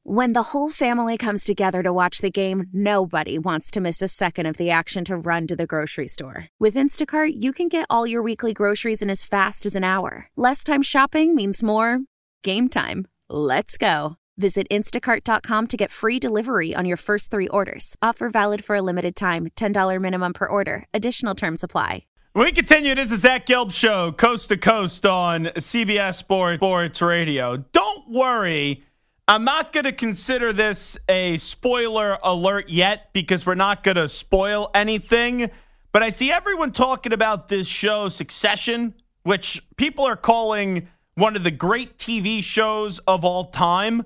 When the whole family comes together to watch the game, nobody wants to miss a second of the action to run to the grocery store. With Instacart, you can get all your weekly groceries in as fast as an hour. Less time shopping means more game time. Let's go. Visit instacart.com to get free delivery on your first 3 orders. Offer valid for a limited time. $10 minimum per order. Additional terms apply. We continue. This is Zach Gelb Show, coast to coast on CBS Sports Radio. Don't worry. I'm not going to consider this a spoiler alert yet because we're not going to spoil anything. But I see everyone talking about this show, Succession, which people are calling one of the great TV shows of all time.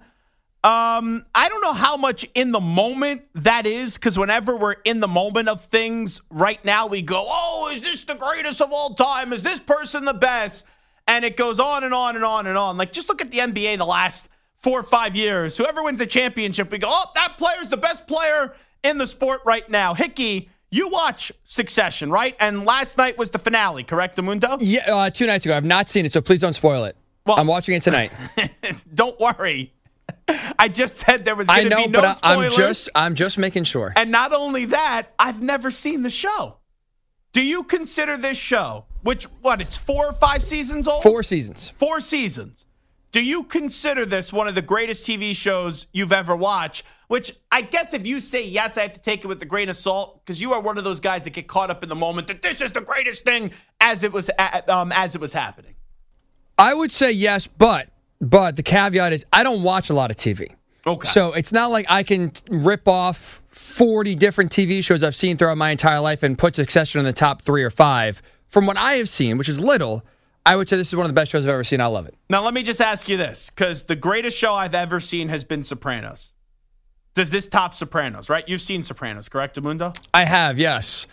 I don't know how much in the moment that is, because whenever we're in the moment of things right now, we go, oh, is this the greatest of all time? Is this person the best? And it goes on and on and on and on. Like, just look at the NBA the last 4 or 5 years. Whoever wins a championship, we go, oh, that player's the best player in the sport right now. Hickey, you watch Succession, right? And last night was the finale, correct, Amundo? Yeah, 2 nights ago. I've not seen it, so please don't spoil it. Well, I'm watching it tonight. Don't worry. I just said there was going to be no spoilers. I'm just making sure. And not only that, I've never seen the show. Do you consider this show, it's 4 or 5 seasons old? 4 seasons. 4 seasons. Do you consider this one of the greatest TV shows you've ever watched? Which I guess if you say yes, I have to take it with a grain of salt because you are one of those guys that get caught up in the moment that this is the greatest thing as it was happening. I would say yes, but the caveat is I don't watch a lot of TV. Okay. So it's not like I can rip off 40 different TV shows I've seen throughout my entire life and put Succession in the top 3 or 5. From what I have seen, which is little, I would say this is one of the best shows I've ever seen. I love it. Now, let me just ask you this, because the greatest show I've ever seen has been Sopranos. Does this top Sopranos, right? You've seen Sopranos, correct, Amundo? I have, yes.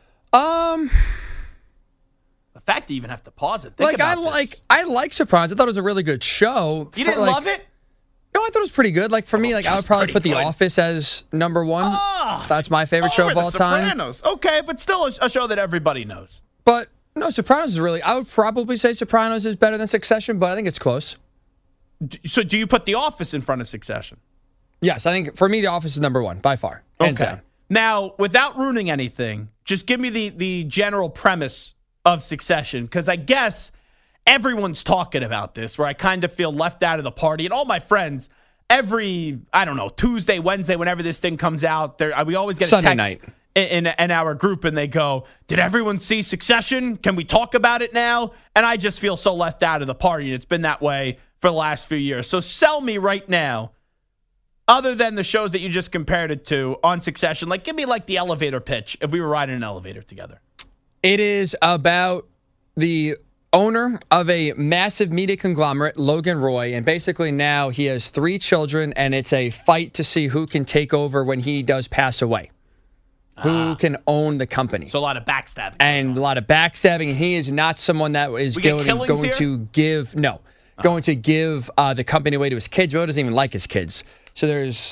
The fact that you even have to pause it. I like Sopranos. I thought it was a really good show. You didn't love it? No, I thought it was pretty good. For me, I would probably put The Office as number 1. That's my favorite show of all time. Sopranos. Okay, but still a show that everybody knows. But no, Sopranos is really, I would probably say Sopranos is better than Succession, but I think it's close. So do you put The Office in front of Succession? Yes, I think for me, The Office is number 1 by far. Hands down. Now, without ruining anything, just give me the general premise of Succession, because I guess everyone's talking about this, where I kind of feel left out of the party. And all my friends, every, Tuesday, Wednesday, whenever this thing comes out, we always get a Sunday text night in our group, and they go, did everyone see Succession? Can we talk about it now? And I just feel so left out of the party, and it's been that way for the last few years. So sell me right now, other than the shows that you just compared it to on Succession, give me the elevator pitch if we were riding an elevator together. It is about the owner of a massive media conglomerate, Logan Roy, and basically now he has 3 children, and it's a fight to see who can take over when he does pass away. Who can own the company. So a lot of backstabbing. And a lot of backstabbing. He is not someone that is going to give the company away to his kids. He doesn't even like his kids. So there's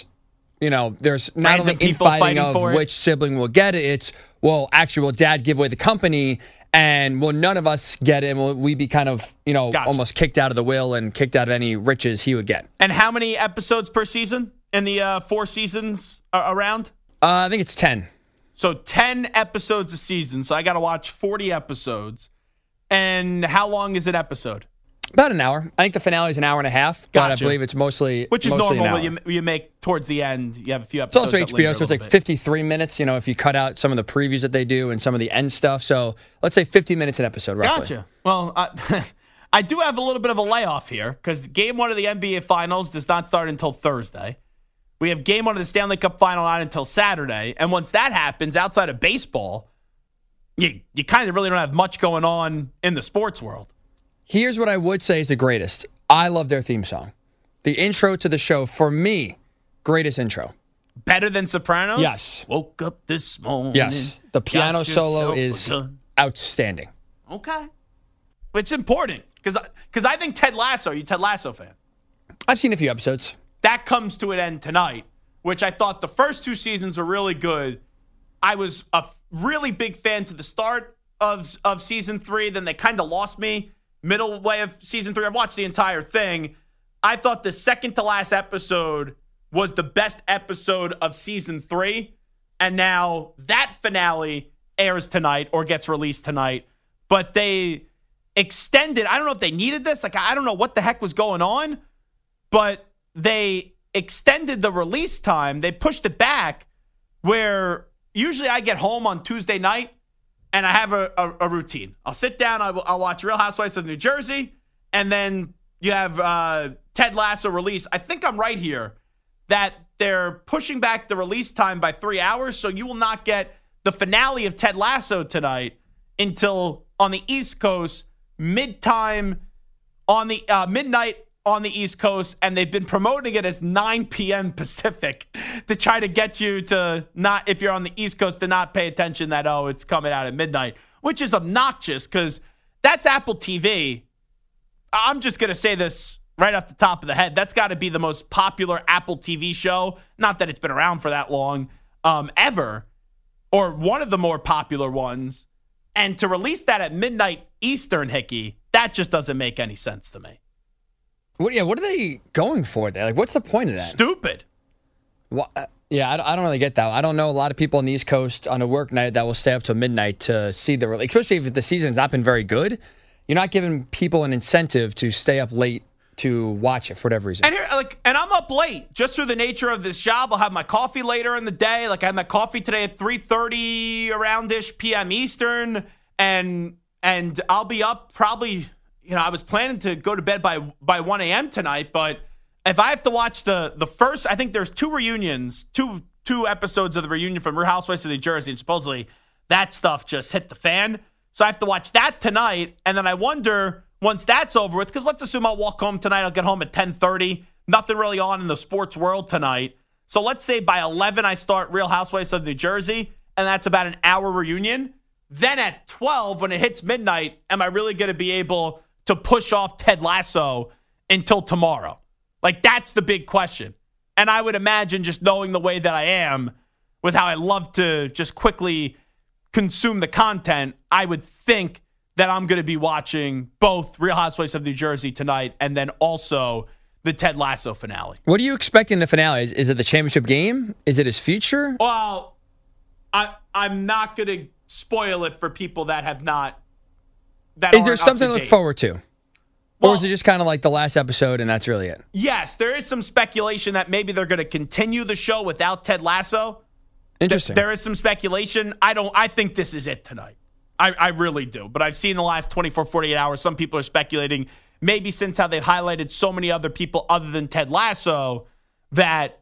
not only infighting of which sibling will get it, it's, will Dad give away the company, and will none of us get it, and will we be kind of, almost kicked out of the will and kicked out of any riches he would get. And how many episodes per season in the 4 seasons around? I think it's 10. So 10 episodes a season. So I got to watch 40 episodes. And how long is an episode? About an hour. I think the finale is an hour and a half. Gotcha. But I believe it's mostly Which is mostly normal. You make towards the end. You have a few episodes. It's also HBO, so it's 53 minutes, if you cut out some of the previews that they do and some of the end stuff. So let's say 50 minutes an episode, roughly. Gotcha. Well, I do have a little bit of a layoff here because Game 1 of the NBA Finals does not start until Thursday. We have Game 1 of the Stanley Cup Final not until Saturday. And once that happens, outside of baseball, you kind of really don't have much going on in the sports world. Here's what I would say is the greatest. I love their theme song. The intro to the show, for me, greatest intro. Better than Sopranos? Yes. Woke up this morning. Yes. The piano solo is outstanding. Okay. It's important because I think Ted Lasso, are you a Ted Lasso fan? I've seen a few episodes. That comes to an end tonight, which I thought the first 2 seasons were really good. I was a really big fan to the start of season 3. Then they kind of lost me middle way of season 3. I've watched the entire thing. I thought the second to last episode was the best episode of season 3. And now that finale airs tonight or gets released tonight. But they extended. I don't know if they needed this. Like, I don't know what the heck was going on. But they extended the release time. They pushed it back where usually I get home on Tuesday night and I have a routine. I'll sit down. I'll watch Real Housewives of New Jersey. And then you have Ted Lasso release. I think I'm right here that they're pushing back the release time by 3 hours. So you will not get the finale of Ted Lasso tonight until on the East Coast, midnight on the East Coast, and they've been promoting it as 9 p.m. Pacific to try to get you to not, if you're on the East Coast, to not pay attention that, it's coming out at midnight, which is obnoxious because that's Apple TV. I'm just going to say this right off the top of the head. That's got to be the most popular Apple TV show. Not that it's been around for that long, ever, or one of the more popular ones. And to release that at midnight Eastern, Hickey, that just doesn't make any sense to me. What are they going for there? Like, what's the point of that? Stupid. Well, I don't really get that. I don't know a lot of people on the East Coast on a work night that will stay up till midnight to see the release, especially if the season's not been very good. You're not giving people an incentive to stay up late to watch it for whatever reason. And I'm up late just through the nature of this job. I'll have my coffee later in the day. Like I had my coffee today at 3:30 around-ish p.m. Eastern, and I'll be up probably. I was planning to go to bed by 1 a.m. tonight, but if I have to watch the first, I think there's two reunions, two episodes of the reunion from Real Housewives of New Jersey, and supposedly that stuff just hit the fan. So I have to watch that tonight, and then I wonder, once that's over with, because let's assume I'll walk home tonight, I'll get home at 10:30, nothing really on in the sports world tonight. So let's say by 11 I start Real Housewives of New Jersey, and that's about an hour reunion. Then at 12, when it hits midnight, am I really going to be able to push off Ted Lasso until tomorrow? Like, that's the big question. And I would imagine, just knowing the way that I am, with how I love to just quickly consume the content, I would think that I'm going to be watching both Real Housewives of New Jersey tonight and then also the Ted Lasso finale. What do you expect in the finale? Is it the championship game? Is it his future? Well, I'm not going to spoil it for people that have not. Is there something to look forward to? Or is it just kind of like the last episode and that's really it? Yes, there is some speculation that maybe they're going to continue the show without Ted Lasso. Interesting. There is some speculation. I think this is it tonight. I really do. But I've seen the last 24, 48 hours, some people are speculating, maybe since how they've highlighted so many other people other than Ted Lasso, that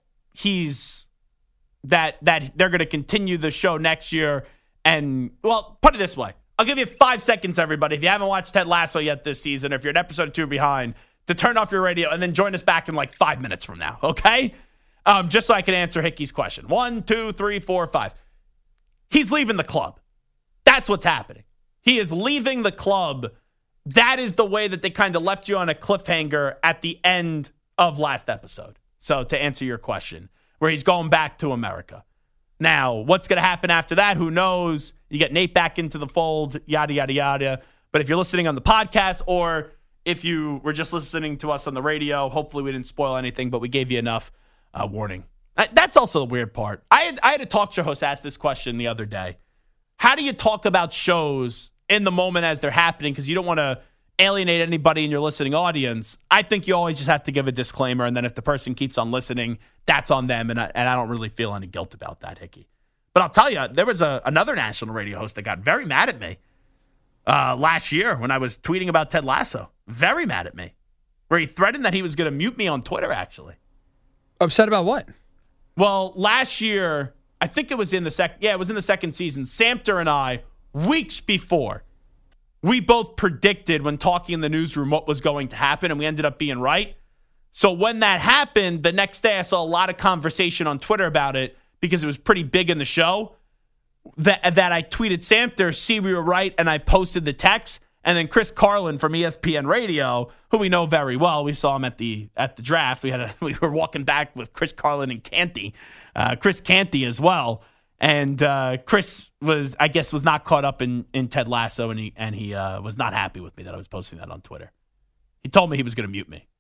that they're going to continue the show next year. And, well, put it this way. I'll give you 5 seconds, everybody, if you haven't watched Ted Lasso yet this season, or if you're an episode or two behind, to turn off your radio and then join us back in like 5 minutes from now, okay? Just so I can answer Hickey's question. 1, 2, 3, 4, 5. He's leaving the club. That's what's happening. He is leaving the club. That is the way that they kind of left you on a cliffhanger at the end of last episode. So to answer your question, where he's going back to America. Now, what's going to happen after that? Who knows? You get Nate back into the fold, yada, yada, yada. But if you're listening on the podcast, or if you were just listening to us on the radio, hopefully we didn't spoil anything, but we gave you enough warning. That's also the weird part. I had a talk show host ask this question the other day. How do you talk about shows in the moment as they're happening? Because you don't want to alienate anybody in your listening audience. I think you always just have to give a disclaimer, and then if the person keeps on listening, that's on them, and I don't really feel any guilt about that, Hickey. But I'll tell you, there was another national radio host that got very mad at me last year when I was tweeting about Ted Lasso. Very mad at me, where he threatened that he was going to mute me on Twitter, actually. Upset about what? Well, last year, I think it was in the second season, Samter and I, weeks before, we both predicted when talking in the newsroom what was going to happen, and we ended up being right. So when that happened, the next day I saw a lot of conversation on Twitter about it because it was pretty big in the show, that I tweeted Samter, see, we were right, and I posted the text. And then Chris Carlin from ESPN Radio, who we know very well, we saw him at the draft. We were walking back with Chris Carlin and Canty, Chris Canty as well. And Chris was not caught up in Ted Lasso, and he was not happy with me that I was posting that on Twitter. He told me he was going to mute me.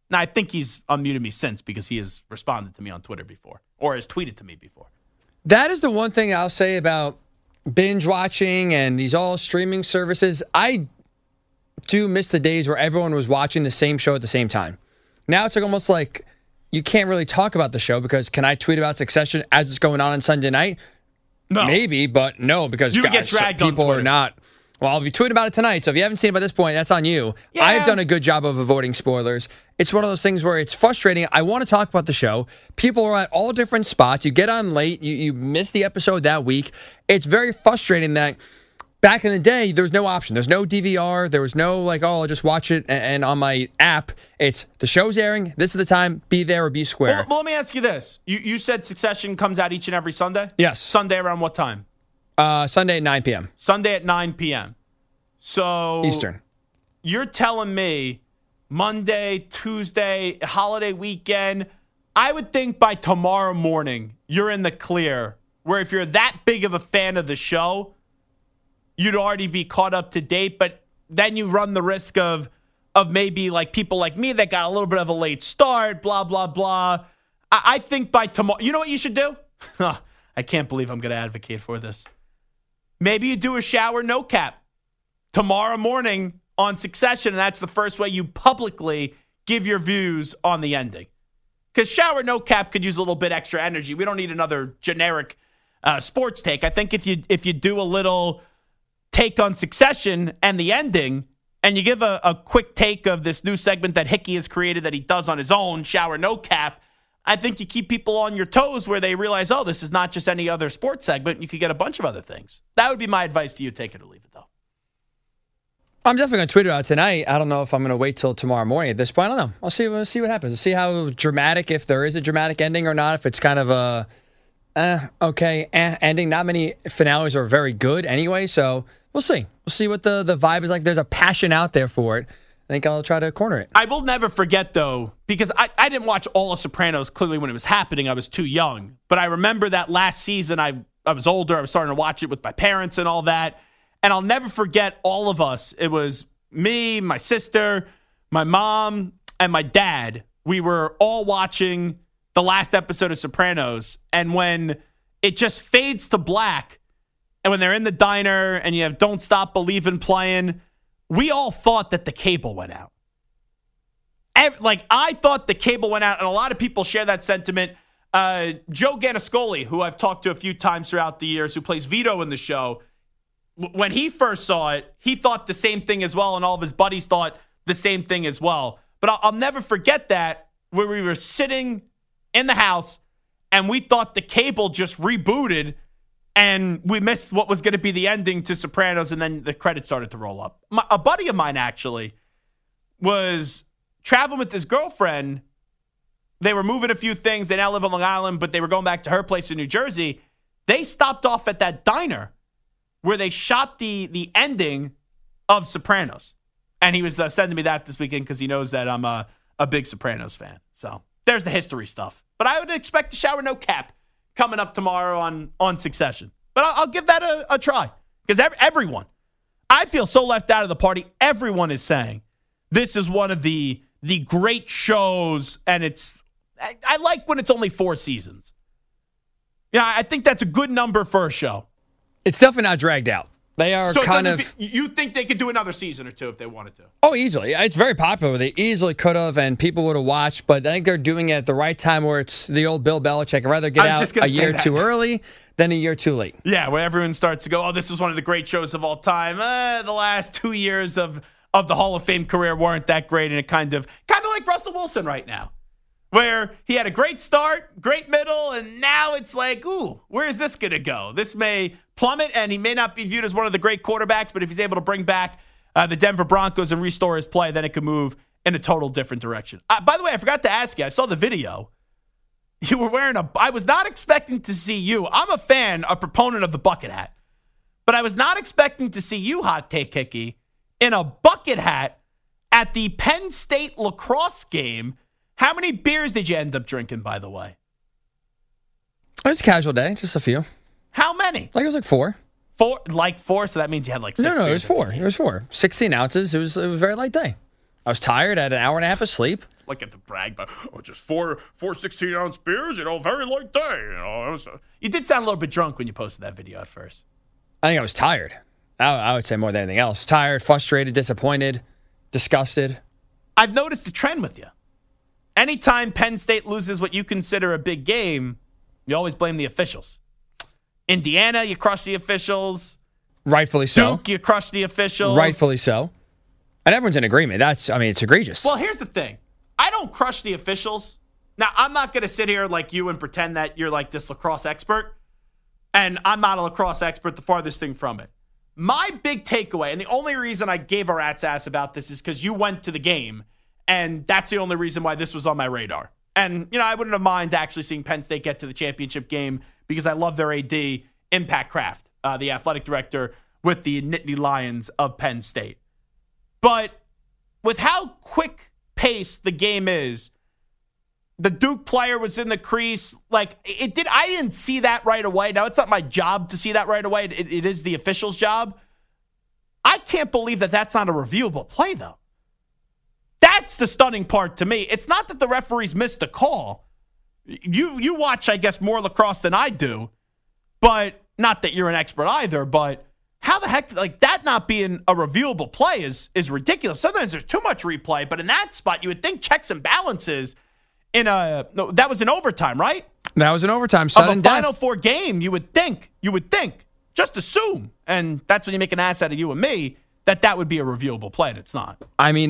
Now, I think he's unmuted me since because he has responded to me on Twitter before or has tweeted to me before. That is the one thing I'll say about binge watching and these all streaming services. I do miss the days where everyone was watching the same show at the same time. Now it's like almost like you can't really talk about the show because can I tweet about Succession as it's going on Sunday night? No. Maybe, but no, because you get dragged on people Twitter. are not. Well, I'll be tweeting about it tonight, so if you haven't seen it by this point, that's on you. Yeah. I've done a good job of avoiding spoilers. It's one of those things where it's frustrating. I want to talk about the show. People are at all different spots. You get on late. You miss the episode that week. It's very frustrating that back in the day, there was no option. There's no DVR. There was no like, oh, I'll just watch it. And on my app, it's the show's airing. This is the time. Be there or be square. Well, let me ask you this. You said Succession comes out each and every Sunday? Yes. Sunday around what time? Sunday at 9 p.m. Sunday at 9 p.m. So Eastern. You're telling me Monday, Tuesday, holiday weekend, I would think by tomorrow morning you're in the clear, where if you're that big of a fan of the show, you'd already be caught up to date, but then you run the risk of maybe like people like me that got a little bit of a late start, blah, blah, blah. I think by tomorrow, you know what you should do? I can't believe I'm going to advocate for this. Maybe you do a shower no cap tomorrow morning on Succession, and that's the first way you publicly give your views on the ending. Because shower no cap could use a little bit extra energy. We don't need another generic sports take. I think if you do a little take on Succession and the ending, and you give a quick take of this new segment that Hickey has created that he does on his own, shower no cap, I think you keep people on your toes where they realize, oh, this is not just any other sports segment. You could get a bunch of other things. That would be my advice to you. Take it or leave it, though. I'm definitely going to tweet it out tonight. I don't know if I'm going to wait till tomorrow morning at this point. I don't know. We'll see what happens. We'll see how dramatic, if there is a dramatic ending or not, if it's kind of a ending. Not many finales are very good anyway, so we'll see. We'll see what the vibe is like. There's a passion out there for it. I think I'll try to corner it. I will never forget, though, because I didn't watch all of Sopranos clearly when it was happening. I was too young. But I remember that last season, I was older. I was starting to watch it with my parents and all that. And I'll never forget all of us. It was me, my sister, my mom, and my dad. We were all watching the last episode of Sopranos. And when it just fades to black, and when they're in the diner and you have Don't Stop Believin' playing, we all thought that the cable went out. I thought the cable went out, and a lot of people share that sentiment. Joe Ganascoli, who I've talked to a few times throughout the years, who plays Vito in the show, when he first saw it, he thought the same thing as well, and all of his buddies thought the same thing as well. But I'll never forget that, where we were sitting in the house, and we thought the cable just rebooted, and we missed what was going to be the ending to Sopranos, and then the credits started to roll up. A buddy of mine, actually, was traveling with his girlfriend. They were moving a few things. They now live on Long Island, but they were going back to her place in New Jersey. They stopped off at that diner where they shot the ending of Sopranos. And he was sending me that this weekend because he knows that I'm a big Sopranos fan. So there's the history stuff. But I would expect a shower no cap coming up tomorrow on Succession. But I'll give that a try. Because everyone, I feel so left out of the party. Everyone is saying this is one of the great shows, and I like when it's only 4 seasons. Yeah, I think that's a good number for a show. It's definitely not dragged out. They are you think they could do another season or 2 if they wanted to? Oh, easily. It's very popular. They easily could have, and people would have watched, but I think they're doing it at the right time where it's the old Bill Belichick. I'd rather get out a year too early than a year too late. Yeah, where everyone starts to go, oh, this is one of the great shows of all time. The last 2 years of the Hall of Fame career weren't that great, and it kind of like Russell Wilson right now, where he had a great start, great middle, and now it's like, ooh, where is this going to go? This may plummet, and he may not be viewed as one of the great quarterbacks, but if he's able to bring back the Denver Broncos and restore his play, then it could move in a total different direction. By the way, I forgot to ask you, I saw the video. You were wearing I was not expecting to see you. I'm a proponent of the bucket hat, but I was not expecting to see you, Hot Take Hickey, in a bucket hat at the Penn State lacrosse game. How many beers did you end up drinking, by the way? It was a casual day, just a few. How many? It was like 4. 4, so that means you had like 6 No, it was 4. It was 4. 16 ounces. It was a very light day. I was tired. I had an hour and a half of sleep. Look at the brag, but just four 16-ounce beers, very light day. You did sound a little bit drunk when you posted that video at first. I think I was tired. I would say more than anything else. Tired, frustrated, disappointed, disgusted. I've noticed a trend with you. Anytime Penn State loses what you consider a big game, you always blame the officials. Indiana, you crush the officials. Rightfully so. Duke, you crush the officials. Rightfully so. And everyone's in agreement. It's egregious. Well, here's the thing. I don't crush the officials. Now, I'm not going to sit here like you and pretend that you're like this lacrosse expert. And I'm not a lacrosse expert, the farthest thing from it. My big takeaway, and the only reason I gave a rat's ass about this is because you went to the game, and that's the only reason why this was on my radar. And, I wouldn't have mind actually seeing Penn State get to the championship game because I love their AD, Impact Kraft, the athletic director with the Nittany Lions of Penn State. But with how quick-paced the game is, the Duke player was in the crease. I didn't see that right away. Now, it's not my job to see that right away. It is the official's job. I can't believe that that's not a reviewable play, though. That's the stunning part to me. It's not that the referees missed the call. You watch, I guess, more lacrosse than I do, but not that you're an expert either, but how the heck, that not being a reviewable play is ridiculous. Sometimes there's too much replay, but in that spot, you would think checks and balances that was in overtime, right? That was in overtime. Of a Final Four game, you would think, just assume, and that's when you make an ass out of you and me, that would be a reviewable play, and it's not.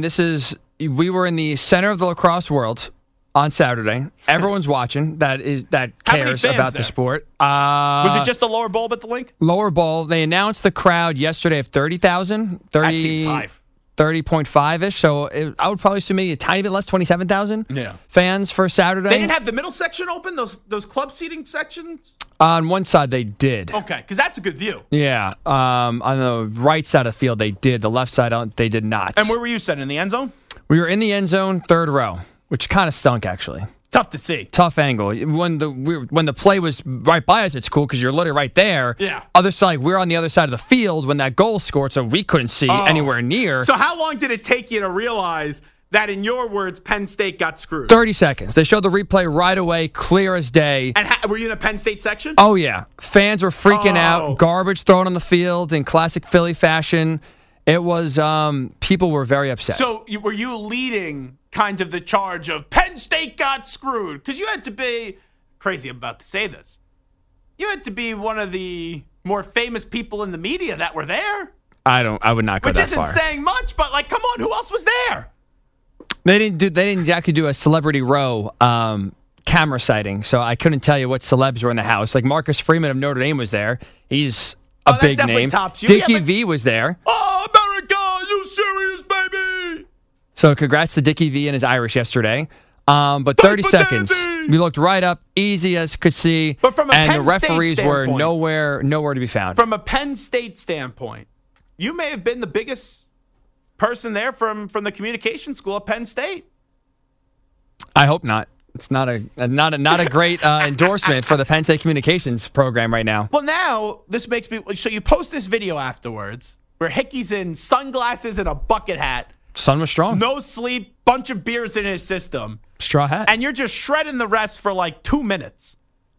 We were in the center of the lacrosse world on Saturday. Everyone's watching that cares about the sport. Was it just the lower bowl at the link? Lower bowl. They announced the crowd yesterday of 30,000. That seems high. 30.5-ish. So I would probably assume maybe a tiny bit less, 27,000 fans for Saturday. They didn't have the middle section open, those club seating sections? On one side, they did. Okay, because that's a good view. Yeah. On the right side of the field, they did. The left side, they did not. And where were you sitting, in the end zone? We were in the end zone, third row, which kind of stunk, actually. Tough to see. Tough angle. When the play was right by us, it's cool because you're literally right there. Yeah. Other side, we're on the other side of the field when that goal scored, so we couldn't see anywhere near. So how long did it take you to realize that, in your words, Penn State got screwed? 30 seconds. They showed the replay right away, clear as day. And were you in the Penn State section? Oh, yeah. Fans were freaking out. Garbage thrown on the field in classic Philly fashion. It was, people were very upset. So were you leading kind of the charge of Penn State got screwed? Because you had to be, crazy I'm about to say this, you had to be one of the more famous people in the media that were there. I would not go that far. Which isn't saying much, but come on, who else was there? They didn't exactly do a celebrity row camera sighting, so I couldn't tell you what celebs were in the house. Like Marcus Freeman of Notre Dame was there. He's a big name. Dickie V was there. Oh, America, you serious, baby? So congrats to Dickie V and his Irish yesterday. But 30 seconds, we looked right up, easy as could see, but from a and Penn the referees State were nowhere to be found. From a Penn State standpoint, you may have been the biggest person there from the communication school at Penn State. I hope not. It's not a great endorsement for the Penn State communications program right now. Well, now this makes me. So you post this video afterwards where Hickey's in sunglasses and a bucket hat. Sun was strong. No sleep, bunch of beers in his system. Straw hat. And you're just shredding the rest for 2 minutes.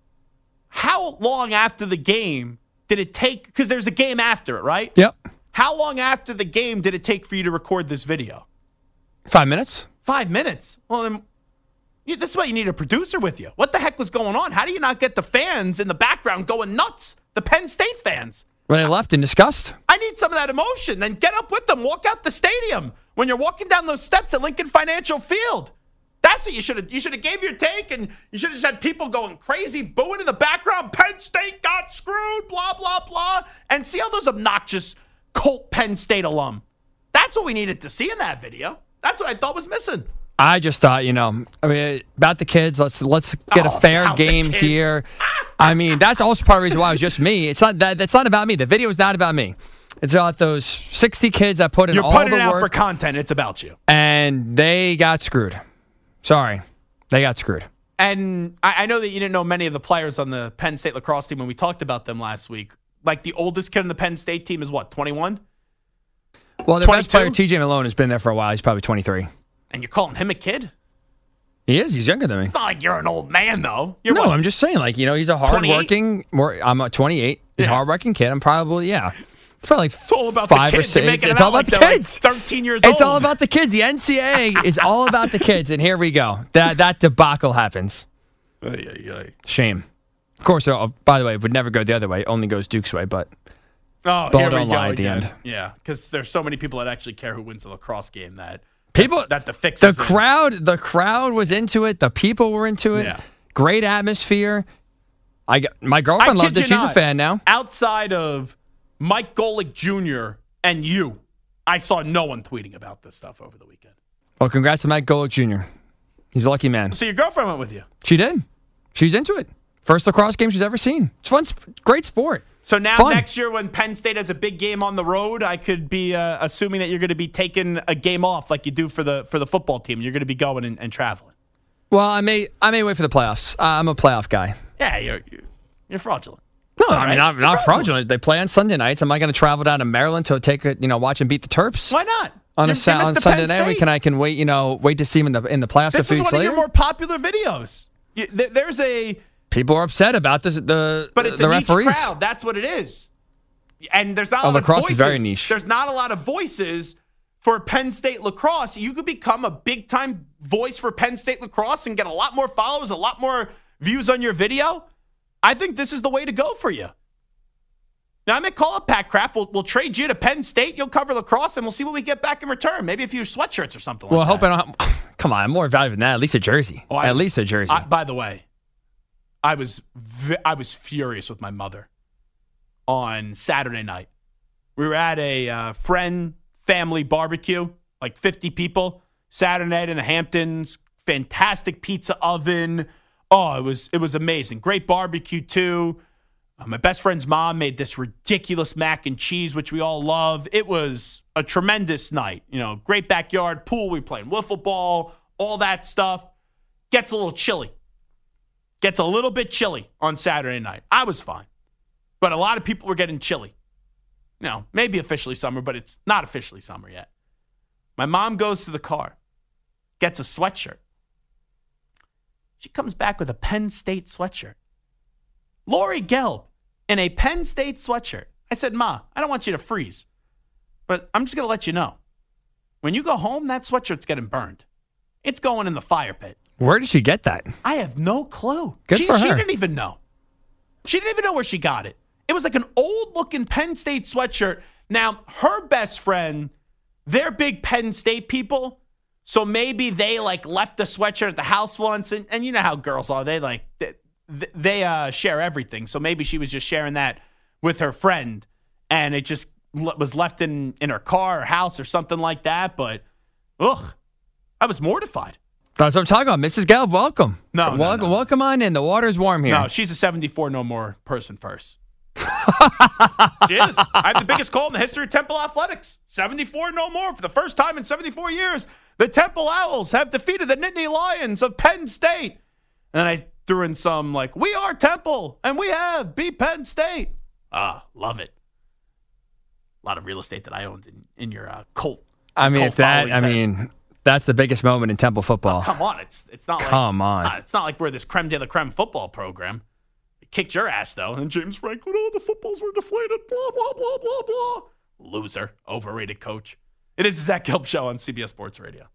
How long after the game did it take? Because there's a game after it, right? Yep. How long after the game did it take for you to record this video? 5 minutes. 5 minutes? Well, then this is why you need a producer with you. What the heck was going on? How do you not get the fans in the background going nuts? The Penn State fans. When they left in disgust? I need some of that emotion. Then get up with them. Walk out the stadium. When you're walking down those steps at Lincoln Financial Field. That's what you should have. You should have gave your take, and you should have just had people going crazy, booing in the background. Penn State got screwed, blah, blah, blah. And see all those obnoxious Colt Penn State alum. That's what we needed to see in that video. That's what I thought was missing. I just thought, about the kids. Let's get a fair game here. That's also part of the reason why it was just me. It's not that. It's not about me. The video is not about me. It's about those 60 kids that put in all the work. You're putting it out for content. It's about you. And they got screwed. Sorry. They got screwed. And I know that you didn't know many of the players on the Penn State lacrosse team when we talked about them last week. The oldest kid on the Penn State team is what, 21? Well, the best player, TJ Malone, has been there for a while. He's probably 23. And you're calling him a kid? He is. He's younger than me. It's not like you're an old man, though. I'm just saying, he's a hardworking. I'm 28. He's a hardworking kid. I'm probably, It's probably it's all about the kids. It's all about the kids. 13 years old. It's all about the kids. The NCAA is all about the kids. And here we go. That debacle happens. Shame. Of course, by the way, it would never go the other way. It only goes Duke's way, but ball don't lie at the end. Yeah, because there's so many people that actually care who wins the lacrosse game that the fix is the crowd was into it. The people were into it. Yeah. Great atmosphere. My girlfriend loved it. She's a fan now. Outside of Mike Golick Jr. and you, I saw no one tweeting about this stuff over the weekend. Well, congrats to Mike Golick Jr. He's a lucky man. So your girlfriend went with you? She did. She's into it. First lacrosse game she's ever seen. It's fun. Great sport. So now next year when Penn State has a big game on the road, I could be assuming that you're going to be taking a game off like you do for the football team. You're going to be going and traveling. Well, I may wait for the playoffs. I'm a playoff guy. Yeah, you're fraudulent. No, I mean, I'm not fraudulent. They play on Sunday nights. Am I going to travel down to Maryland to watch and beat the Terps? Why not? On Sunday night, I can wait to see them in the playoffs. This is one of your more popular videos. There's a people are upset about this. But it's the a referees. Niche crowd. That's what it is. And there's not a lot of voices. Is very niche. There's not a lot of voices for Penn State lacrosse. You could become a big time voice for Penn State lacrosse and get a lot more followers, a lot more views on your video. I think this is the way to go for you. Now, I may call up Pat Kraft. We'll trade you to Penn State. You'll cover lacrosse, and we'll see what we get back in return. Maybe a few sweatshirts or something like that. Well, I hope I don't. Come on, I'm more valuable than that. At least a jersey. At least a jersey. By the way, I was furious with my mother on Saturday night. We were at a family barbecue, like 50 people, Saturday night in the Hamptons. Fantastic pizza oven. Oh, it was amazing. Great barbecue, too. My best friend's mom made this ridiculous mac and cheese, which we all love. It was a tremendous night. Great backyard, pool. We playing wiffle ball, all that stuff. Gets a little chilly. Gets a little bit chilly on Saturday night. I was fine. But a lot of people were getting chilly. Maybe officially summer, but it's not officially summer yet. My mom goes to the car, gets a sweatshirt. She comes back with a Penn State sweatshirt. Lori Gelb in a Penn State sweatshirt. I said, Ma, I don't want you to freeze, but I'm just going to let you know. When you go home, that sweatshirt's getting burned. It's going in the fire pit. Where did she get that? I have no clue. Good for her. She didn't even know. She didn't even know where she got it. It was like an old-looking Penn State sweatshirt. Now, her best friend, they're big Penn State people, so maybe they left the sweatshirt at the house once, and you know how girls are. They share everything, so maybe she was just sharing that with her friend, and it just was left in her car or house or something like that. But, I was mortified. That's what I'm talking about. Mrs. Gelb, welcome. No. Welcome on in. The water's warm here. No, she's a 74 no more person first. She is. I have the biggest call in the history of Temple Athletics. 74 no more. For the first time in 74 years, the Temple Owls have defeated the Nittany Lions of Penn State. And I threw in some we are Temple, and we have beat Penn State. Love it. A lot of real estate that I owned in your Colt. That's the biggest moment in Temple football. Oh, come on. It's not it's not like we're this creme de la creme football program. It kicked your ass, though. And James Franklin, the footballs were deflated, blah, blah, blah, blah, blah. Loser. Overrated coach. It is the Zach Gelb Show on CBS Sports Radio.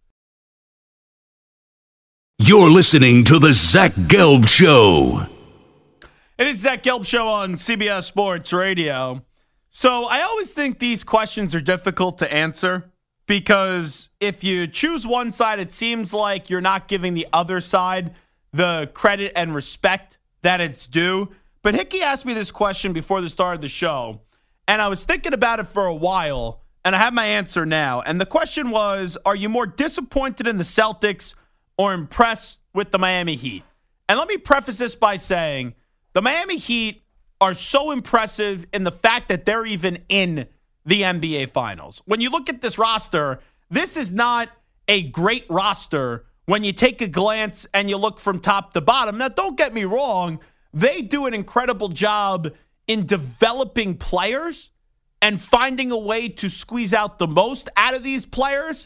You're listening to the Zach Gelb Show. It is Zach Gelb Show on CBS Sports Radio. So I always think these questions are difficult to answer because if you choose one side, it seems like you're not giving the other side the credit and respect that it's due. But Hickey asked me this question before the start of the show, and I was thinking about it for a while, and I have my answer now. And the question was, are you more disappointed in the Celtics or impressed with the Miami Heat? And let me preface this by saying the Miami Heat are so impressive in the fact that they're even in the NBA Finals. When you look at this roster, this is not a great roster when you take a glance and you look from top to bottom. Now, don't get me wrong. They do an incredible job in developing players and finding a way to squeeze out the most out of these players.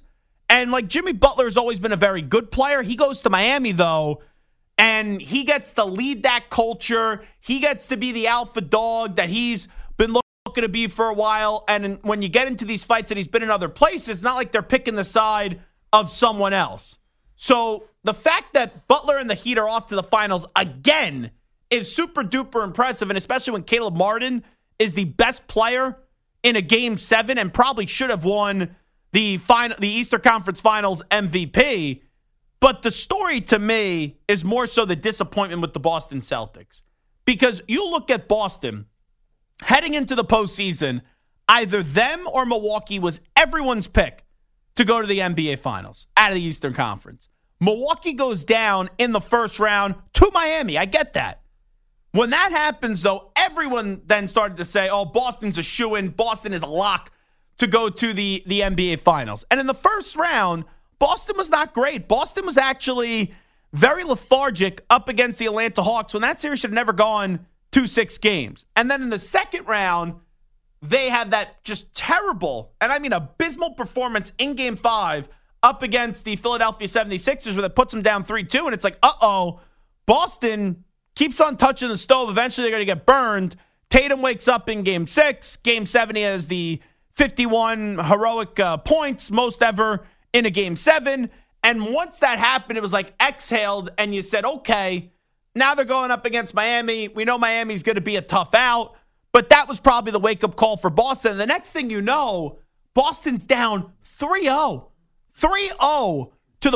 And like Jimmy Butler has always been a very good player. He goes to Miami, though, and he gets to lead that culture. He gets to be the alpha dog that he's been looking to be for a while. And when you get into these fights that he's been in other places, it's not like they're picking the side of someone else. So the fact that Butler and the Heat are off to the finals again is super duper impressive. And especially when Caleb Martin is the best player in a Game 7 and probably should have won the Eastern Conference Finals MVP. But the story to me is more so the disappointment with the Boston Celtics. Because you look at Boston heading into the postseason, either them or Milwaukee was everyone's pick to go to the NBA Finals out of the Eastern Conference. Milwaukee goes down in the first round to Miami. I get that. When that happens, though, everyone then started to say, oh, Boston's a shoo-in. Boston is a lock to go to the NBA Finals. And in the first round, Boston was not great. Boston was actually very lethargic up against the Atlanta Hawks when that series should have never gone 2-6 games. And then in the second round, they have that just terrible, and I mean abysmal performance in Game 5 up against the Philadelphia 76ers where that puts them down 3-2. And it's like, Boston keeps on touching the stove. Eventually, they're going to get burned. Tatum wakes up in Game 6. Game 7, he has the 51 heroic points, most ever in a Game 7. And once that happened, it was like exhaled, and you said, okay, now they're going up against Miami. We know Miami's going to be a tough out, but that was probably the wake-up call for Boston. And the next thing you know, Boston's down 3-0. 3-0 to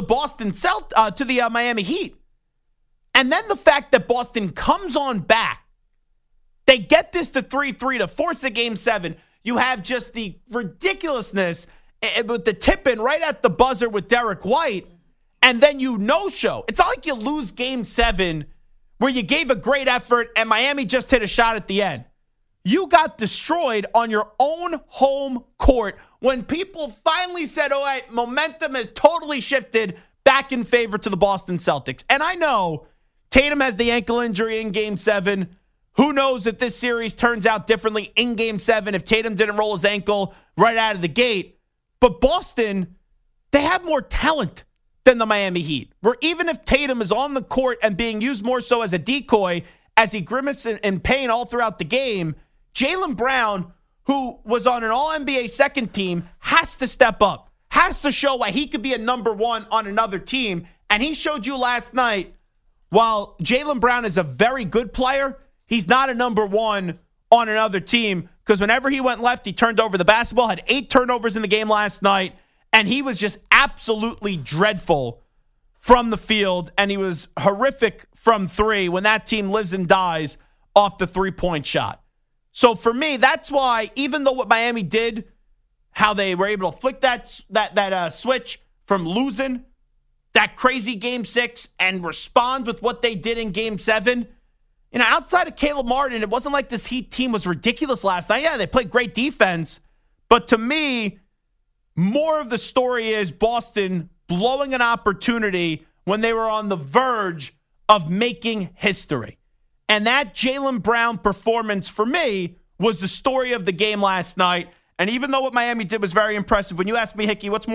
the Miami Heat. And then the fact that Boston comes on back, they get this to 3-3 to force a Game 7. You have just the ridiculousness with the tip-in right at the buzzer with Derek White, and then you no-show. It's not like you lose Game 7 where you gave a great effort and Miami just hit a shot at the end. You got destroyed on your own home court when people finally said, all right, momentum has totally shifted back in favor to the Boston Celtics. And I know Tatum has the ankle injury in Game 7. Who knows if this series turns out differently in Game 7 if Tatum didn't roll his ankle right out of the gate. But Boston, they have more talent than the Miami Heat. Where even if Tatum is on the court and being used more so as a decoy, as he grimaced in pain all throughout the game, Jaylen Brown, who was on an All-NBA second team, has to step up, has to show why he could be a number one on another team. And he showed you last night, while Jaylen Brown is a very good player, he's not a number one on another team because whenever he went left, he turned over the basketball, had 8 turnovers in the game last night, and he was just absolutely dreadful from the field, and he was horrific from 3 when that team lives and dies off the three-point shot. So for me, that's why, even though what Miami did, how they were able to flick that switch from losing that crazy Game 6 and respond with what they did in Game 7, outside of Caleb Martin, it wasn't like this Heat team was ridiculous last night. Yeah, they played great defense. But to me, more of the story is Boston blowing an opportunity when they were on the verge of making history. And that Jaylen Brown performance for me was the story of the game last night. And even though what Miami did was very impressive, when you ask me, Hickey, what's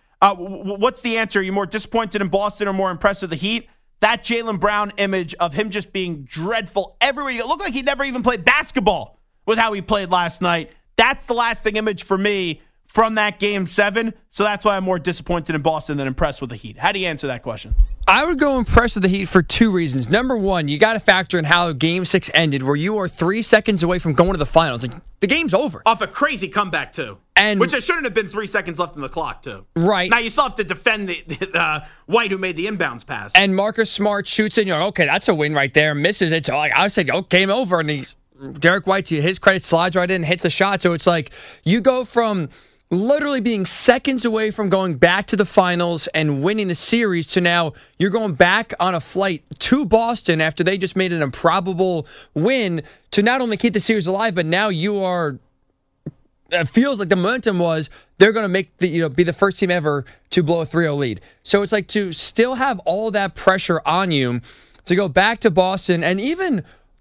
the answer? Are you more disappointed in Boston or more impressed with the Heat? That Jaylen Brown image of him just being dreadful everywhere. It looked like he never even played basketball with how he played last night. That's the lasting image for me from that Game 7. So that's why I'm more disappointed in Boston than impressed with the Heat. How do you answer that question? I would go impressed with the Heat for 2 reasons. Number one, you got to factor in how Game 6 ended, where you are 3 seconds away from going to the finals. Like, the game's over. Off a crazy comeback, too. Which it shouldn't have been 3 seconds left in the clock, too. Right. Now, you still have to defend the White, who made the inbounds pass. And Marcus Smart shoots it, and you're like, okay, that's a win right there. Misses it. So I said, game over. And Derek White, to his credit, slides right in and hits the shot. So it's like you go from literally being seconds away from going back to the finals and winning the series to now you're going back on a flight to Boston after they just made an improbable win to not only keep the series alive, but now you are, it feels like the momentum was they're going to make be the first team ever to blow a 3-0 lead. So it's like to still have all that pressure on you to go back to Boston and even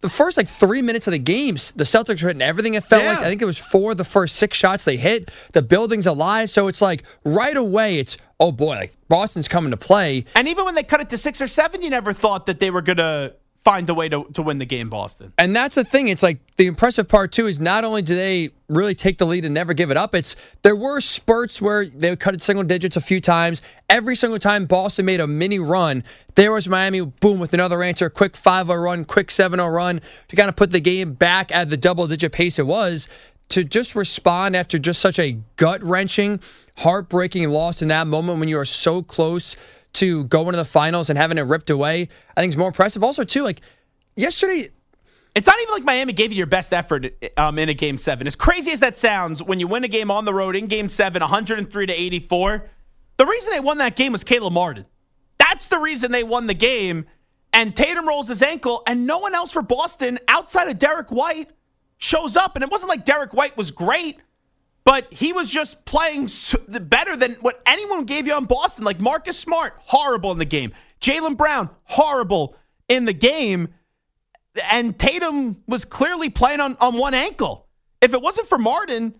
the first 3 minutes of the games, the Celtics were hitting everything. It felt like, I think it was 4 of the first 6 shots they hit. The building's alive. So it's right away, it's, oh boy, Boston's coming to play. And even when they cut it to 6 or 7, you never thought that they were going to find a way to win the game, Boston. And that's the thing. It's the impressive part, too, is not only do they really take the lead and never give it up, there were spurts where they would cut it single digits a few times. Every single time Boston made a mini run, there was Miami, boom, with another answer, quick 5-0 run, quick 7-0 run to kind of put the game back at the double-digit pace it was. To just respond after just such a gut-wrenching, heartbreaking loss in that moment when you are so close to going to the finals and having it ripped away, I think is more impressive. Also, too, yesterday, it's not even like Miami gave you your best effort in a Game 7. As crazy as that sounds, when you win a game on the road in Game 7, 103-84, the reason they won that game was Caleb Martin. That's the reason they won the game. And Tatum rolls his ankle, and no one else for Boston outside of Derek White shows up. And it wasn't like Derek White was great, but he was just playing better than what anyone gave you on Boston. Like Marcus Smart, horrible in the game. Jaylen Brown, horrible in the game. And Tatum was clearly playing on one ankle. If it wasn't for Martin,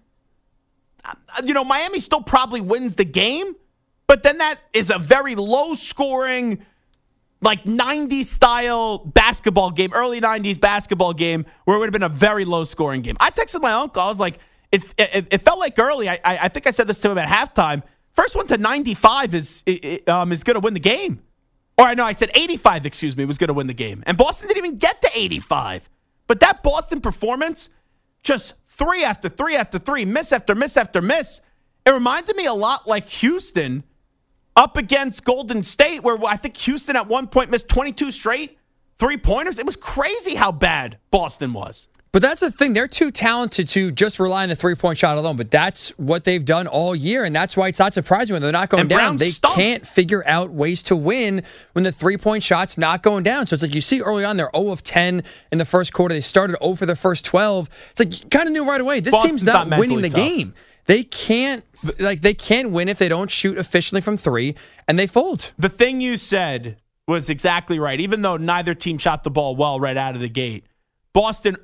Miami still probably wins the game. But then that is a very low-scoring, 90s-style basketball game, early 90s basketball game, where it would have been a very low-scoring game. I texted my uncle. I was like, it felt like early. I think I said this to him at halftime. First one to 95 is going to win the game. Or I said 85, was going to win the game. And Boston didn't even get to 85. But that Boston performance, just 3 after 3 after 3, miss after miss after miss, it reminded me a lot like Houston up against Golden State, where I think Houston at one point missed 22 straight three-pointers. It was crazy how bad Boston was. But that's the thing. They're too talented to just rely on the three-point shot alone. But that's what they've done all year, and that's why it's not surprising when they're not going down. They can't figure out ways to win when the three-point shot's not going down. So it's you see early on, they're 0 of 10 in the first quarter. They started 0 for their first 12. It's you kind of knew right away, this team's not winning the game. They can't win if they don't shoot efficiently from 3, and they fold. The thing you said was exactly right. Even though neither team shot the ball well right out of the gate, Boston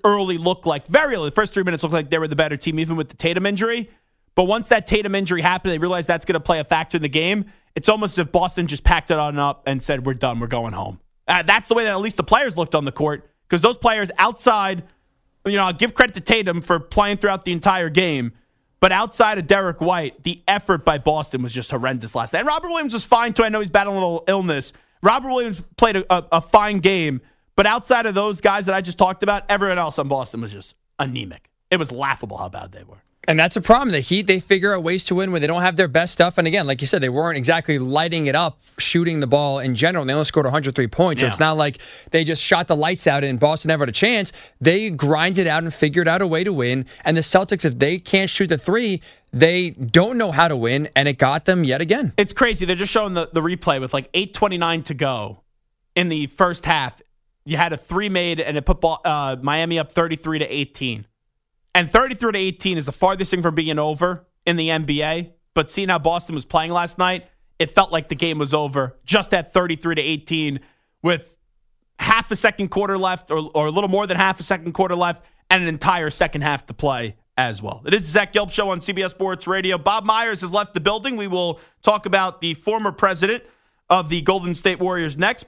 very early, the first 3 minutes looked like they were the better team, even with the Tatum injury. But once that Tatum injury happened, they realized that's going to play a factor in the game. It's almost as if Boston just packed it on up and said, we're done, we're going home. That's the way that at least the players looked on the court, because those players outside, I'll give credit to Tatum for playing throughout the entire game, but outside of Derek White, the effort by Boston was just horrendous last night. And Robert Williams was fine, too. I know he's battling a little illness. Robert Williams played a fine game. But outside of those guys that I just talked about, everyone else on Boston was just anemic. It was laughable how bad they were. And that's a problem. The Heat, they figure out ways to win when they don't have their best stuff. And again, like you said, they weren't exactly lighting it up, shooting the ball in general. And they only scored 103 points. Yeah. So it's not like they just shot the lights out and Boston never had a chance. They grinded out and figured out a way to win. And the Celtics, if they can't shoot the 3, they don't know how to win. And it got them yet again. It's crazy. They're just showing the replay with 8:29 to go in the first half. You had a 3 made, and it put Miami up 33-18. And 33-18 is the farthest thing from being over in the NBA. But seeing how Boston was playing last night, it felt like the game was over just at 33-18 with half a second quarter left, or a little more than half a second quarter left, and an entire second half to play as well. It is the Zach Gelb Show on CBS Sports Radio. Bob Myers has left the building. We will talk about the former president of the Golden State Warriors next.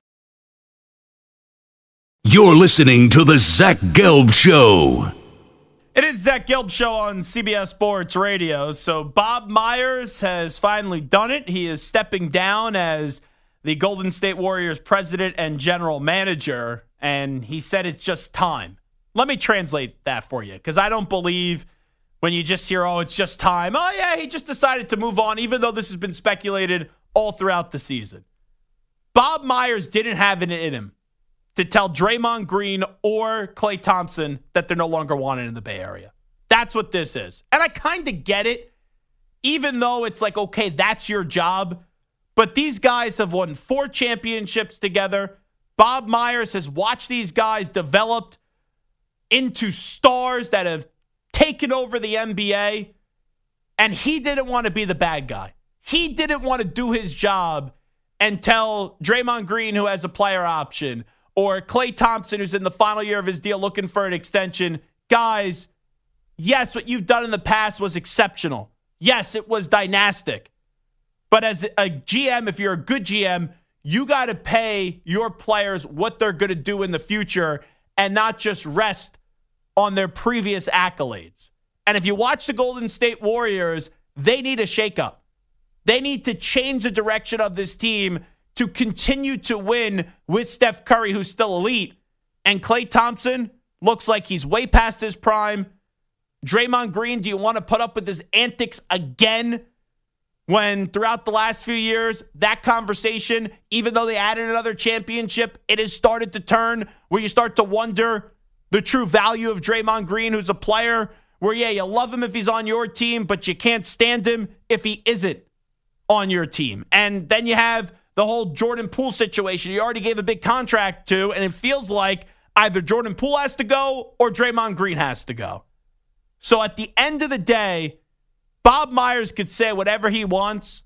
You're listening to the Zach Gelb Show. It is Zach Gelb Show on CBS Sports Radio. So Bob Myers has finally done it. He is stepping down as the Golden State Warriors president and general manager, and he said it's just time. Let me translate that for you, because I don't believe when you just hear, it's just time. Oh, yeah, he just decided to move on, even though this has been speculated all throughout the season. Bob Myers didn't have it in him to tell Draymond Green or Klay Thompson that they're no longer wanted in the Bay Area. That's what this is. And I kind of get it, even though it's okay, that's your job. But these guys have won 4 championships together. Bob Myers has watched these guys develop into stars that have taken over the NBA. And he didn't want to be the bad guy. He didn't want to do his job and tell Draymond Green, who has a player option, or Klay Thompson, who's in the final year of his deal looking for an extension, guys, yes, what you've done in the past was exceptional. Yes, it was dynastic. But as a GM, if you're a good GM, you got to pay your players what they're going to do in the future and not just rest on their previous accolades. And if you watch the Golden State Warriors, they need a shakeup. They need to change the direction of this team to continue to win with Steph Curry, who's still elite. And Klay Thompson looks like he's way past his prime. Draymond Green, do you want to put up with his antics again when throughout the last few years, that conversation, even though they added another championship, it has started to turn where you start to wonder the true value of Draymond Green, who's a player where, yeah, you love him if he's on your team, but you can't stand him if he isn't on your team. And then you have the whole Jordan Poole situation. You already gave a big contract to, and it feels like either Jordan Poole has to go or Draymond Green has to go. So at the end of the day, Bob Myers could say whatever he wants.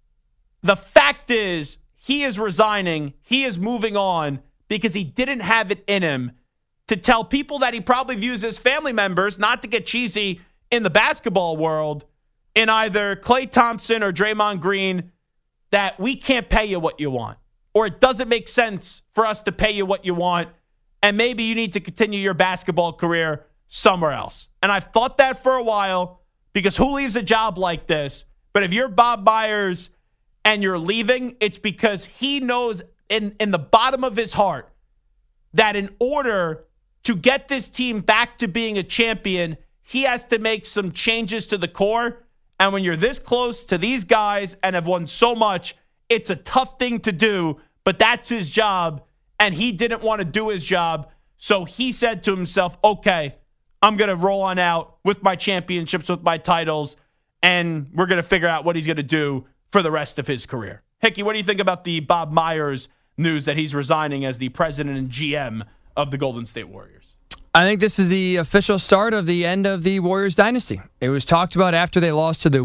The fact is, he is resigning. He is moving on because he didn't have it in him to tell people that he probably views as family members, not to get cheesy in the basketball world, in either Klay Thompson or Draymond Green, that we can't pay you what you want, or it doesn't make sense for us to pay you what you want, and maybe you need to continue your basketball career somewhere else. And I've thought that for a while, because who leaves a job like this? But if you're Bob Myers and you're leaving, it's because he knows in the bottom of his heart that in order to get this team back to being a champion, he has to make some changes to the core. And when you're this close to these guys and have won so much, it's a tough thing to do, but that's his job. And he didn't want to do his job. So he said to himself, okay, I'm going to roll on out with my championships, with my titles, and we're going to figure out what he's going to do for the rest of his career. Hickey, what do you think about the Bob Myers news that he's resigning as the president and GM of the Golden State Warriors? I think this is the official start of the end of the Warriors dynasty. It was talked about after they lost to the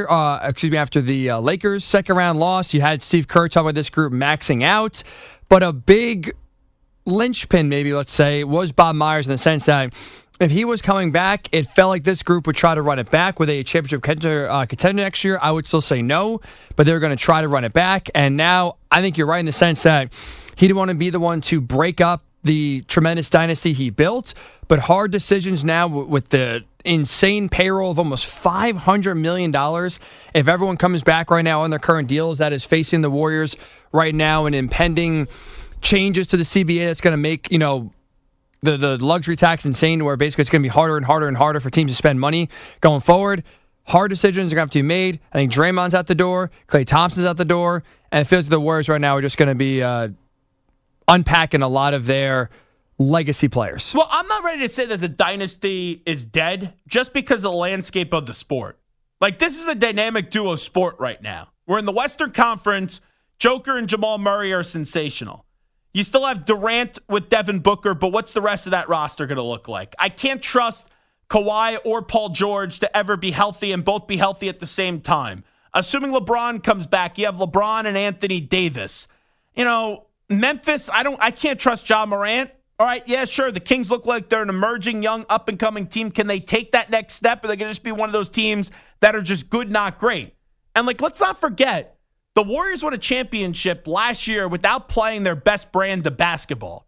after the Lakers second round loss. You had Steve Kerr talk about this group maxing out, but a big linchpin, maybe let's say, was Bob Myers in the sense that if he was coming back, it felt like this group would try to run it back. Were they a championship contender next year? I would still say no, but they're going to try to run it back. And now I think you're right in the sense that he didn't want to be the one to break up the tremendous dynasty he built, but hard decisions now with the insane payroll of almost $500 million. If everyone comes back right now on their current deals, that is facing the Warriors right now, and impending changes to the CBA that's going to make, the luxury tax insane, where basically it's going to be harder and harder and harder for teams to spend money going forward. Hard decisions are going to have to be made. I think Draymond's out the door. Klay Thompson's out the door. And it feels like the Warriors right now are just going to be unpacking a lot of their legacy players. Well, I'm not ready to say that the dynasty is dead just because of the landscape of the sport. Like, this is a dynamic duo sport right now. We're in the Western Conference. Joker and Jamal Murray are sensational. You still have Durant with Devin Booker, but what's the rest of that roster going to look like? I can't trust Kawhi or Paul George to ever be healthy and both be healthy at the same time. Assuming LeBron comes back, you have LeBron and Anthony Davis. Memphis, I can't trust Ja Morant. All right, yeah, sure, the Kings look like they're an emerging, young, up-and-coming team. Can they take that next step, or are they going to just be one of those teams that are just good, not great? And, let's not forget, the Warriors won a championship last year without playing their best brand of basketball.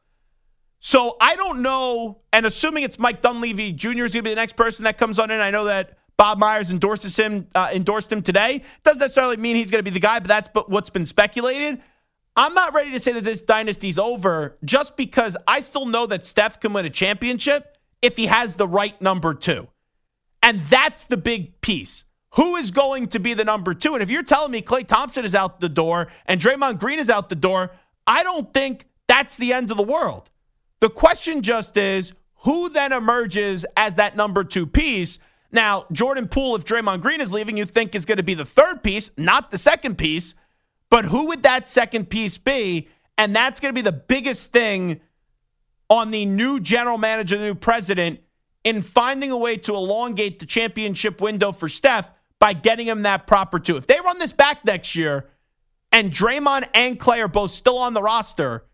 So I don't know, and assuming it's Mike Dunleavy Jr. is going to be the next person that comes on in, I know that Bob Myers endorsed him today. Doesn't necessarily mean he's going to be the guy, but that's what's been speculated. I'm not ready to say that this dynasty's over just because I still know that Steph can win a championship if he has the right number two. And that's the big piece. Who is going to be the number two? And if you're telling me Klay Thompson is out the door and Draymond Green is out the door, I don't think that's the end of the world. The question just is, who then emerges as that number two piece? Now, Jordan Poole, if Draymond Green is leaving, you think is going to be the third piece, not the second piece. But who would that second piece be? And that's going to be the biggest thing on the new general manager, the new president, in finding a way to elongate the championship window for Steph by getting him that proper two. If they run this back next year and Draymond and Klay are both still on the roster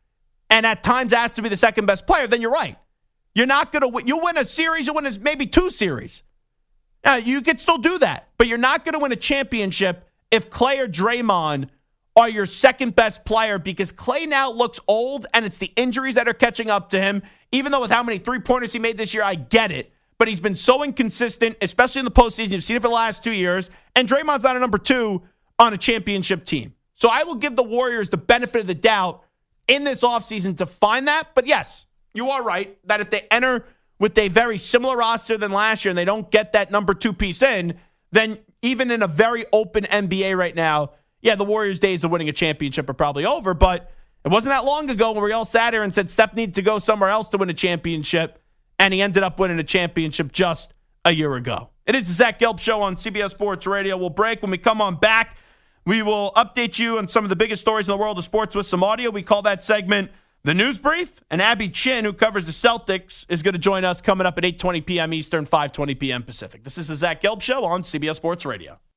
and at times asked to be the second best player, then you're right. You're not going to win. You'll win a series. You'll win maybe 2 series. Now, you could still do that, but you're not going to win a championship if Klay or Draymond are your second best player, because Klay now looks old and it's the injuries that are catching up to him. Even though with how many 3-pointers he made this year, I get it. But he's been so inconsistent, especially in the postseason. You've seen it for the last 2 years. And Draymond's not a number 2 on a championship team. So I will give the Warriors the benefit of the doubt in this offseason to find that. But yes, you are right that if they enter with a very similar roster than last year and they don't get that number 2 piece in, then even in a very open NBA right now, yeah, the Warriors' days of winning a championship are probably over. But it wasn't that long ago when we all sat here and said Steph needed to go somewhere else to win a championship, and he ended up winning a championship just a year ago. It is the Zach Gelb Show on CBS Sports Radio. We'll break. When we come on back, we will update you on some of the biggest stories in the world of sports with some audio. We call that segment The News Brief. And Abby Chin, who covers the Celtics, is going to join us coming up at 8:20 p.m. Eastern, 5:20 p.m. Pacific. This is the Zach Gelb Show on CBS Sports Radio.